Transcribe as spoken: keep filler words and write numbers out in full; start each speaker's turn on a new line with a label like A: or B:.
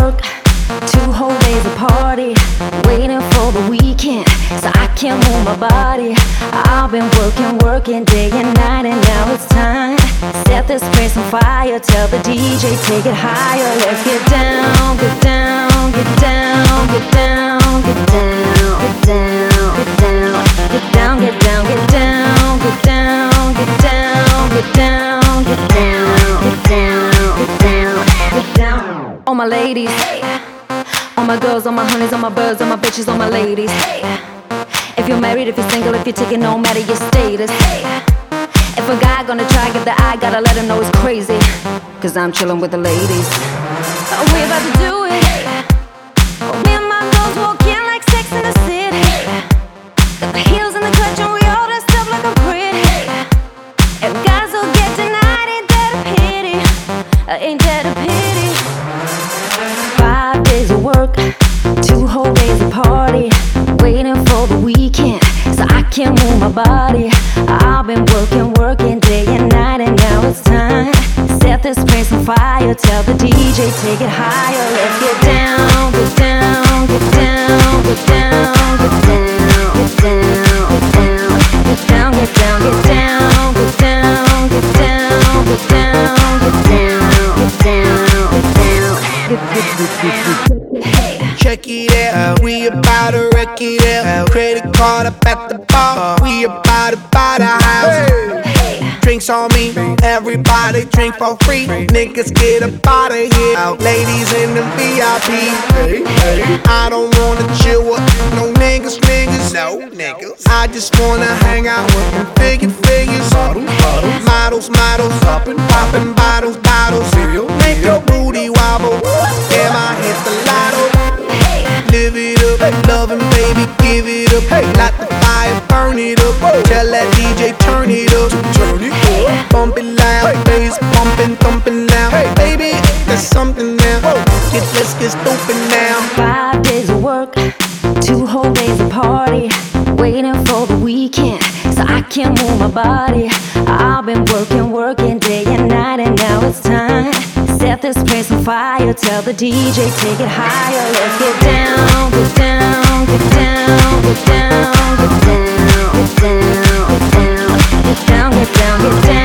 A: work, two whole days of party, waiting for the weekend so I can move my body. I've been working, working day and night, and now it's time. Set this place on fire, tell the D J take it higher. Let's get down, get down, get down, get down, get down, get down, get down, get down, get down, get down, get down, get down, get down, get down, get down, get down, get down. All my ladies, all my girls, all my honeys, all my birds, all my bitches, all my ladies. If you're married, if you're single, if you're taking, no matter your status. If a guy gonna try, get the eye, gotta let him know it's crazy, cause I'm chillin' with the ladies. Oh, we about to do it. Me and my girls walking like Sex in the City. Got the heels in the clutch and we all dressed up like I'm pretty. If guys will get denied, ain't that a pity? Uh, ain't that a pity? Five days of work, two whole days of party, waiting for the weekend so I can move my body. I've been working, working day and night, and now it's time. Set this place on fire, tell the D J take it higher. Let's get down, get down, get down, get down, get down, get down, get down, get down, get down, get down, get down, get down, get down, get down, get down, get down.
B: Check it out, we about to wreck it out. Credit card up at the bar, we about to buy the house. Drinks on me, everybody drink for free. Niggas get up out of here, ladies in the V I P. I don't wanna chill with no niggas, niggas, no niggas. I just wanna hang out with them figure figures. Models, models, poppin', poppin' bottles, bottles. Make your booty wobble, damn I hit the lotto. Live it up, loving baby, give it up. Hey, light the fire, burn it up. Tell that D J turn it up, turn it up. Bump it loud, bass pumping, thumping loud. Hey, baby, there's something now. Get, let's get stupid now.
A: Five days of work, two whole days of party, waiting for the weekend so I can move my body. I've been working, working day and night, and now it's time. Set this place on fire, tell the D J take it higher. Let's get down, get down, get down, get down, get down, get down, get down, get down, get down, get down.